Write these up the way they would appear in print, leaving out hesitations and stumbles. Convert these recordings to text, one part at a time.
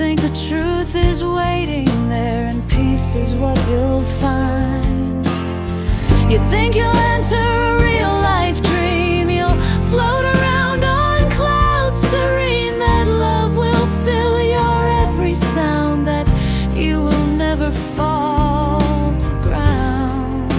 think the truth is waiting there, and peace is what you'll find. You think you'll enter a real-life dream, you'll float around on clouds serene, that love will fill your every sound, that you will never fall to ground.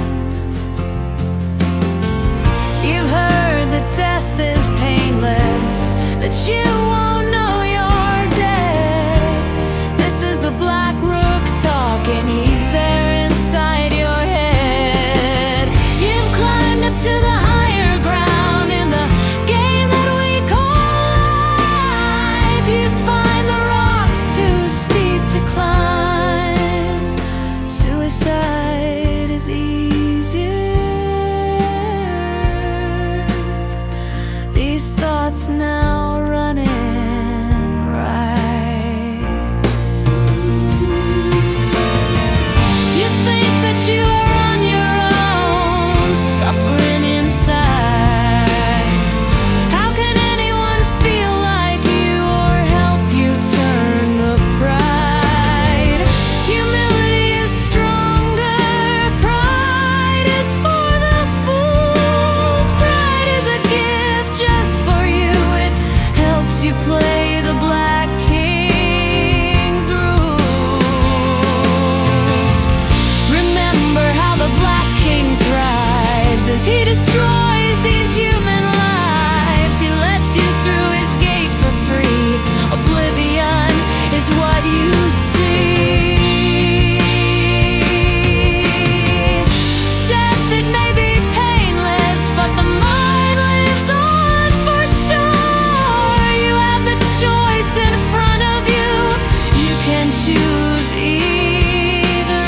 You've heard that death is painless, that you won't know you're dead. This is the Black Rook talking, he's there inside your head. You've climbed up to the higher ground in the game that we call life. You find the rocks too steep to climb. Suicide is easier. These thoughts now running right. You think that you are on your own, suffering inside. How can anyone feel like you or help you turn the pride? Humility is stronger, pride is for the fools. Pride is a gift just for you, it helps you play the Black King's rules. Remember how the Black King thrives as he destroys these human lives. He lets you through his gate for free. Oblivion is what you see. Death, it may be painless, but the mind lives on for sure. You have the choice in front of you. You can choose either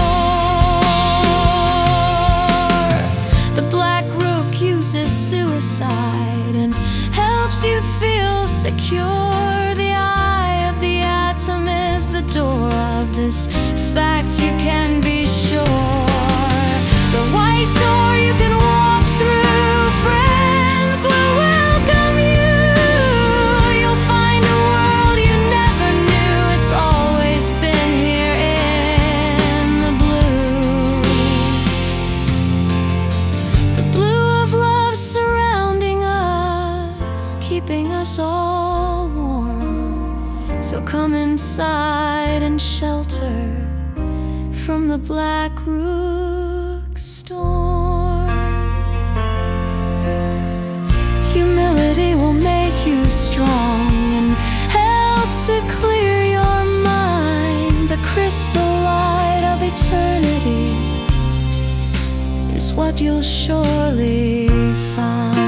door. The Black Rook uses suicide and helps you feel secure. The eye of the atom is the door of this fact, you can be sure. The white door you can walk through, friends will welcome you. You'll find a world you never knew, it's always been here in the blue. The blue of love surrounding us, keeping us all warm. So come inside and shelter from the Black Rook storm. Humility will make you strong and help to clear your mind. The crystal light of eternity is what you'll surely find.